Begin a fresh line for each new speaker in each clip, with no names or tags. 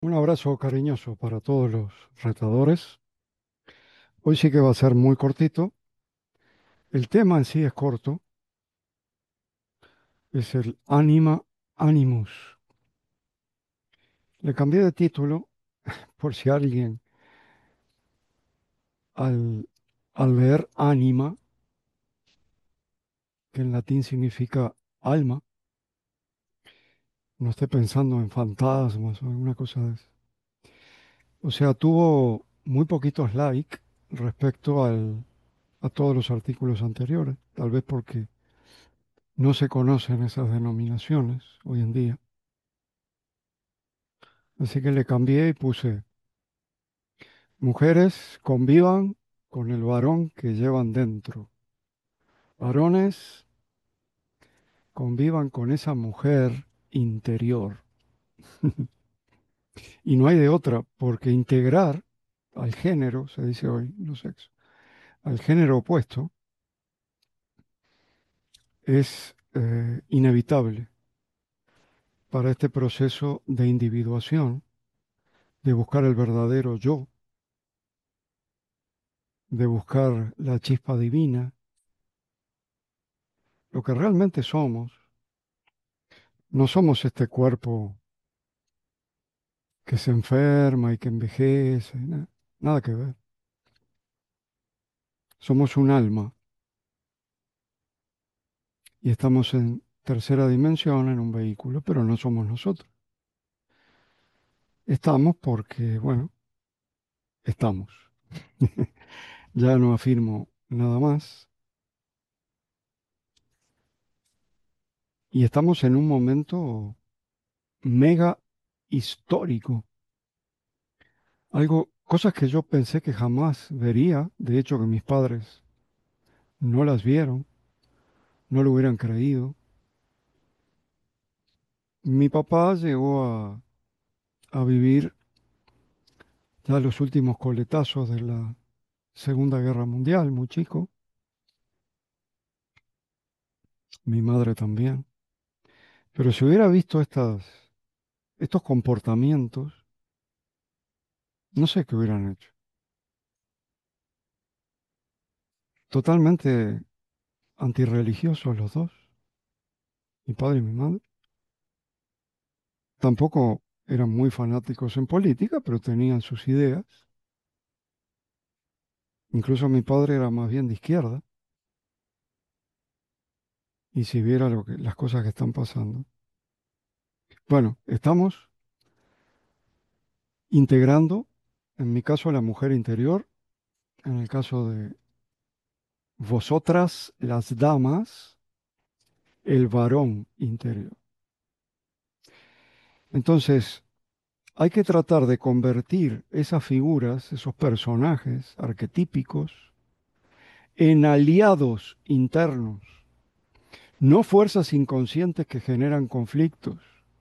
Un abrazo cariñoso para todos los retadores. Hoy sí que va a ser muy cortito. El tema en sí es corto, es el Anima Animus. Le cambié de título por si alguien al, al leer anima, que en latín significa alma, no esté pensando en fantasmas o alguna cosa de eso. O sea, tuvo muy poquitos likes respecto a todos los artículos anteriores, tal vez porque no se conocen esas denominaciones hoy en día. Así que le cambié y puse, mujeres convivan con el varón que llevan dentro. Varones convivan con esa mujer interior. Y no hay de otra, porque integrar al género, se dice hoy, los sexos, al género opuesto, es inevitable para este proceso de individuación, de buscar el verdadero yo, de buscar la chispa divina, lo que realmente somos. No somos este cuerpo que se enferma y que envejece, nada que ver. Somos un alma y estamos en tercera dimensión en un vehículo, pero no somos nosotros. Estamos porque, bueno, estamos. Ya no afirmo nada más. Y estamos en un momento mega histórico. Cosas que yo pensé que jamás vería, de hecho que mis padres no las vieron, no lo hubieran creído. Mi papá llegó a vivir ya los últimos coletazos de la Segunda Guerra Mundial, muy chico, mi madre también. Pero si hubiera visto estos comportamientos, no sé qué hubieran hecho. Totalmente antirreligiosos los dos, mi padre y mi madre. Tampoco eran muy fanáticos en política, pero tenían sus ideas. Incluso mi padre era más bien de izquierda. Y si viera las cosas que están pasando. Bueno, estamos integrando, en mi caso, la mujer interior, en el caso de vosotras, las damas, el varón interior. Entonces, hay que tratar de convertir esas figuras, esos personajes arquetípicos, en aliados internos, no fuerzas inconscientes que generan conflictos.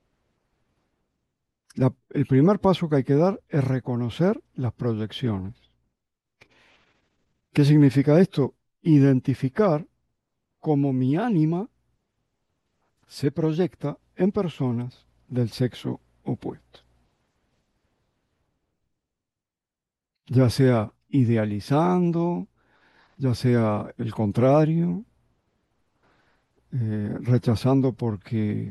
El primer paso que hay que dar es reconocer las proyecciones. ¿Qué significa esto? Identificar cómo mi ánima se proyecta en personas del sexo opuesto, ya sea idealizando, ya sea el contrario, rechazando porque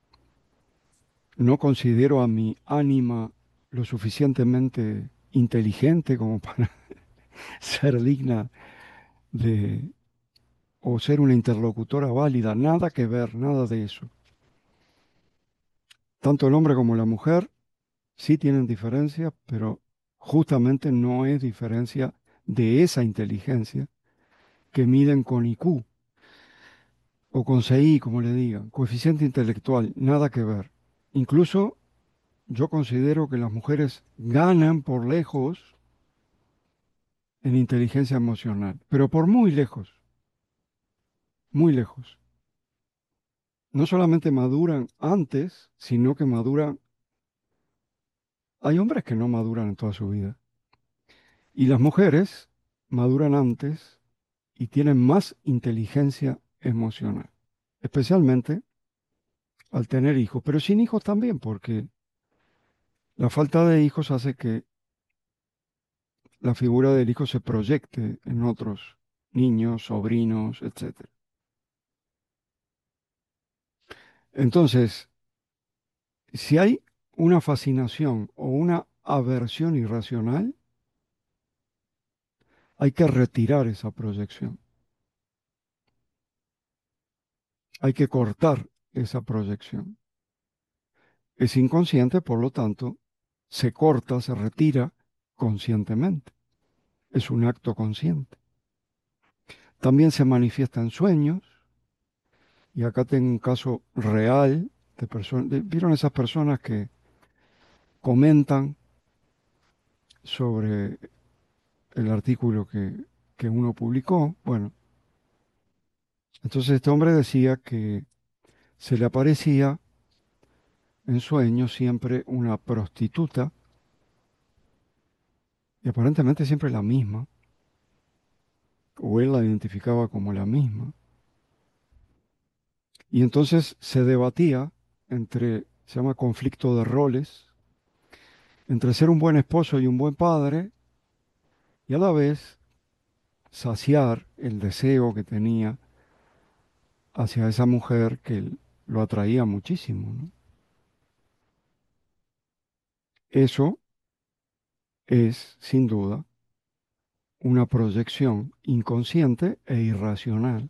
no considero a mi ánima lo suficientemente inteligente como para ser digna de o ser una interlocutora válida, nada que ver, nada de eso. Tanto el hombre como la mujer sí tienen diferencias, pero justamente no es diferencia de esa inteligencia que miden con IQ o con CI, como le digan, coeficiente intelectual, nada que ver. Incluso yo considero que las mujeres ganan por lejos en inteligencia emocional, pero por muy lejos, muy lejos. No solamente maduran antes, sino que maduran. Hay hombres que no maduran en toda su vida. Y las mujeres maduran antes y tienen más inteligencia emocional, especialmente al tener hijos, pero sin hijos también, porque La falta de hijos hace que la figura del hijo se proyecte en otros niños, sobrinos, etcétera. Entonces, si hay una fascinación o una aversión irracional, hay que retirar esa proyección. Hay que cortar esa proyección. Es inconsciente, por lo tanto, se corta, se retira conscientemente. Es un acto consciente. También se manifiesta en sueños, y acá tengo un caso real de personas, ¿vieron esas personas que comentan sobre el artículo que uno publicó? Bueno, entonces este hombre decía que se le aparecía en sueños siempre una prostituta, y aparentemente siempre la misma, o él la identificaba como la misma. Y entonces se debatía entre, se llama conflicto de roles, entre ser un buen esposo y un buen padre, y a la vez saciar el deseo que tenía hacia esa mujer que lo atraía muchísimo, ¿no? Eso es, sin duda, una proyección inconsciente e irracional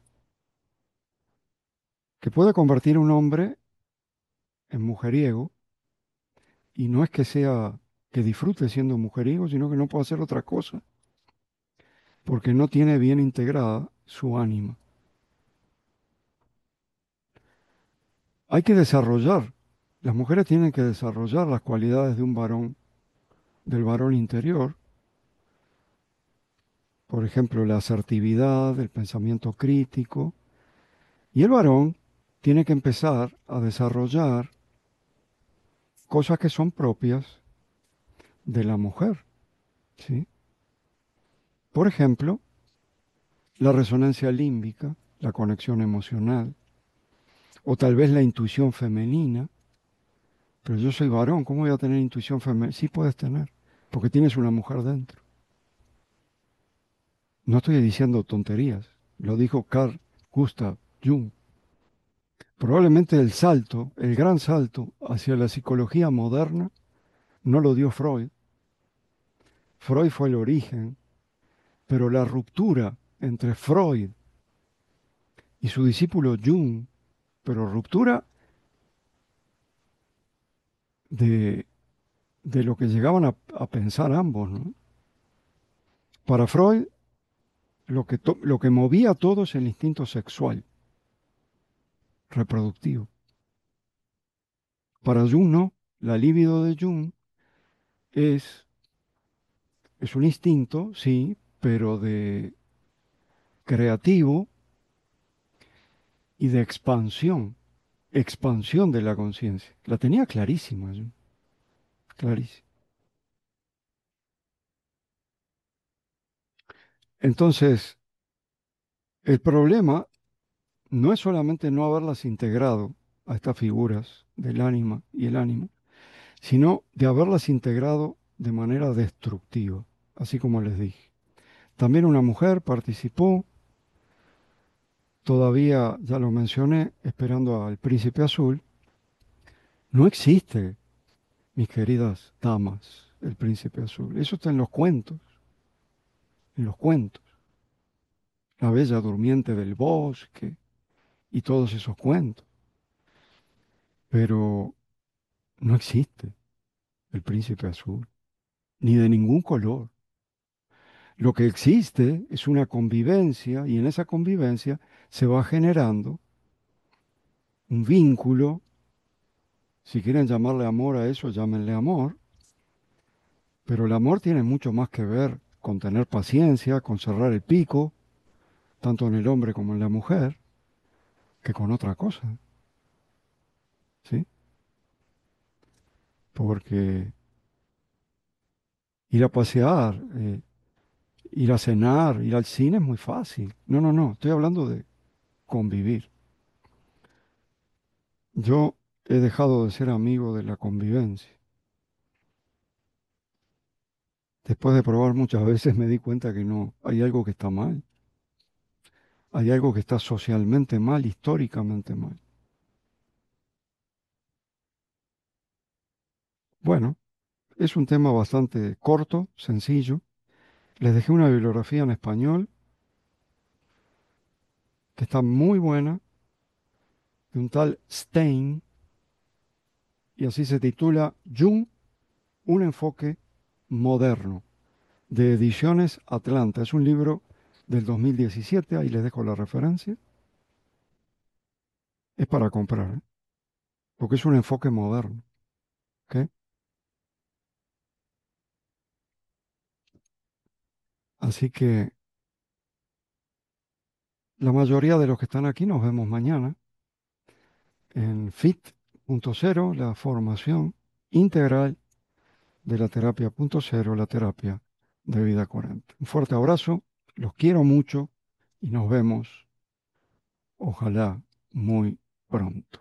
que puede convertir a un hombre en mujeriego, y no es que sea que disfrute siendo mujeriego, sino que no puede hacer otra cosa, porque no tiene bien integrada su ánima. Hay que desarrollar, las mujeres tienen que desarrollar las cualidades de un varón, del varón interior, por ejemplo, la asertividad, el pensamiento crítico, y el varón tiene que empezar a desarrollar cosas que son propias de la mujer, ¿sí? Por ejemplo, la resonancia límbica, la conexión emocional, o tal vez la intuición femenina. Pero yo soy varón, ¿cómo voy a tener intuición femenina? Sí puedes tener, porque tienes una mujer dentro. No estoy diciendo tonterías, lo dijo Carl Gustav Jung. Probablemente el salto, el gran salto hacia la psicología moderna, no lo dio Freud. Freud fue el origen, pero la ruptura entre Freud y su discípulo Jung, pero ruptura de, de lo que llegaban a pensar ambos, ¿no? Para Freud, lo que movía a todos es el instinto sexual, reproductivo. Para Jung no, la libido de Jung es, es un instinto, sí, pero de creativo y de expansión, expansión de la conciencia. La tenía clarísima, Jung, clarísima. Entonces, el problema no es solamente no haberlas integrado a estas figuras del ánima y el ánimo, sino de haberlas integrado de manera destructiva, así como les dije. También una mujer participó, todavía, ya lo mencioné, esperando al príncipe azul. No existe, mis queridas damas, el príncipe azul. Eso está en los cuentos. La bella durmiente del bosque y todos esos cuentos. Pero no existe el príncipe azul, ni de ningún color. Lo que existe es una convivencia, y en esa convivencia se va generando un vínculo. Si quieren llamarle amor a eso, llámenle amor. Pero el amor tiene mucho más que ver con tener paciencia, con cerrar el pico, tanto en el hombre como en la mujer, que con otra cosa, ¿sí? Porque ir a pasear, ir a cenar, ir al cine es muy fácil. No, no, no, estoy hablando de convivir. Yo he dejado de ser amigo de la convivencia. Después de probar muchas veces me di cuenta que no, hay algo que está mal, hay algo que está socialmente mal, históricamente mal. Bueno, es un tema bastante corto, sencillo. Les dejé una bibliografía en español que está muy buena, de un tal Stein, y así se titula Jung, un enfoque moderno, de Ediciones Atlanta. Es un libro del 2017, ahí les dejo la referencia. Es para comprar, ¿eh? Porque es un enfoque moderno. ¿Ok? Así que la mayoría de los que están aquí nos vemos mañana en FIT.0, la formación integral de la terapia punto cero, la terapia de vida coherente. Un fuerte abrazo, los quiero mucho y nos vemos, ojalá, muy pronto.